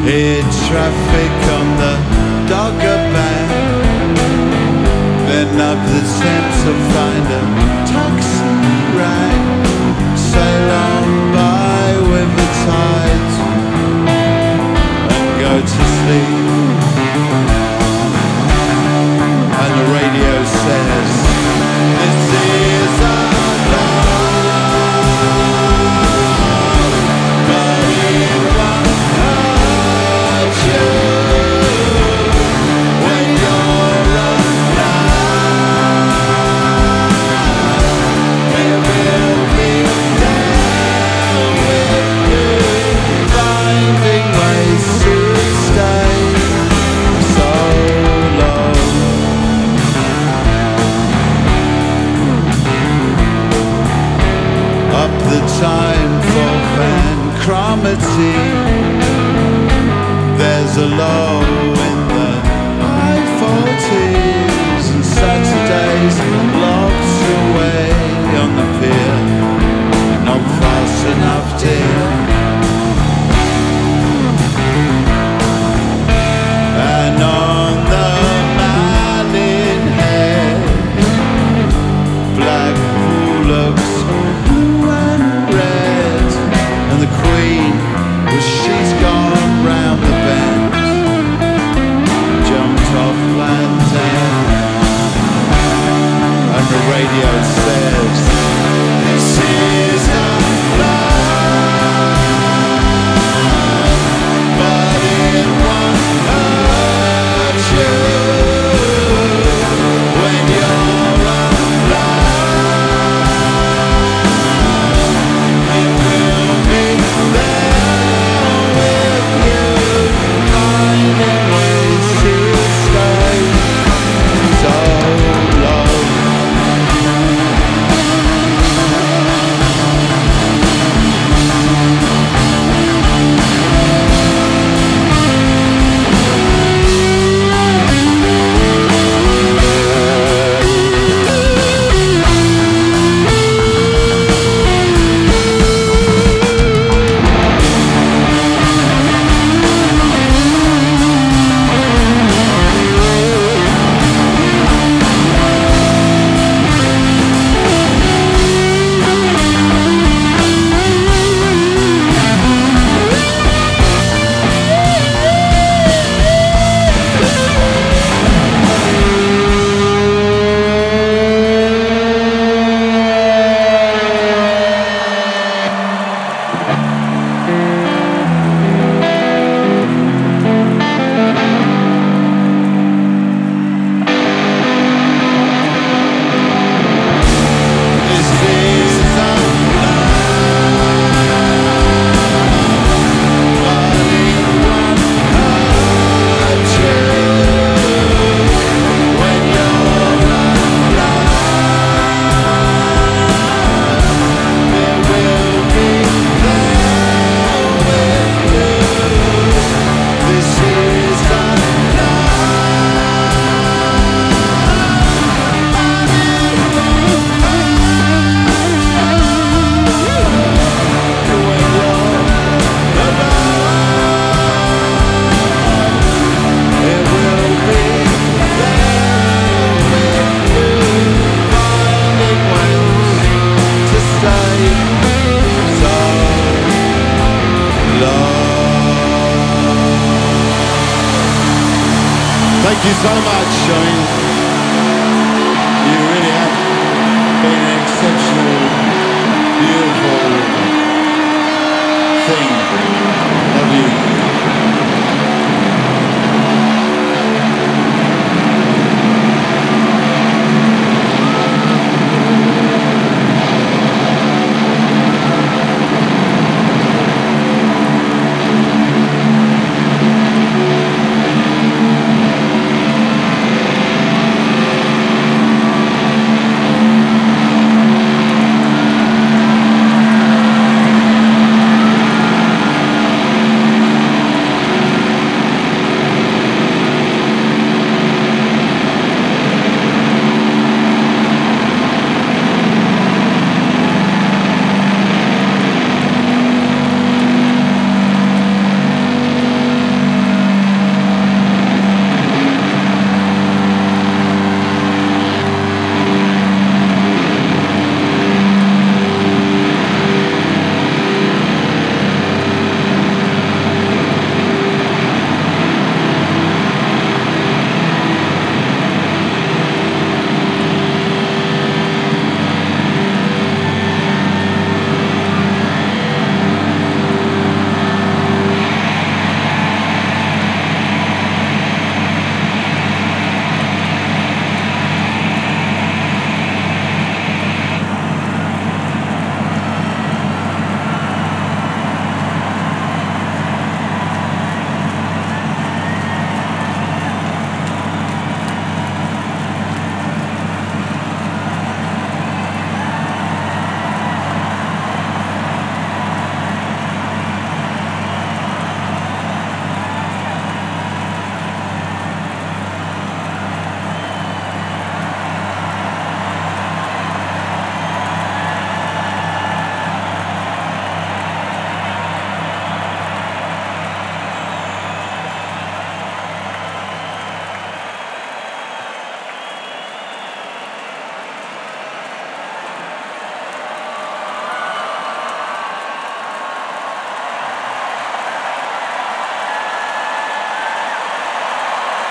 Hear traffic on the Dogger Bank, then up the Thames to find a taxi rank. Sail on by with the tides and go to sleep. And the radio says, this is our love, but it won't hurt you when you're alive. It will be there with you, finding ways to stay so long. Up the time for Vancromaty, there's a low in the high 40s, and Saturdays locked away on the pier, not fast enough, dear. And on the Malin Head, Blackpool looks blue and red, and the Queen, well, she's gone round the bend, jumped off Land's End, and the radio says, this is our love, but it won't hurt you when you're alive. It will be there with you, finding ways to stay so long. Thank you so much.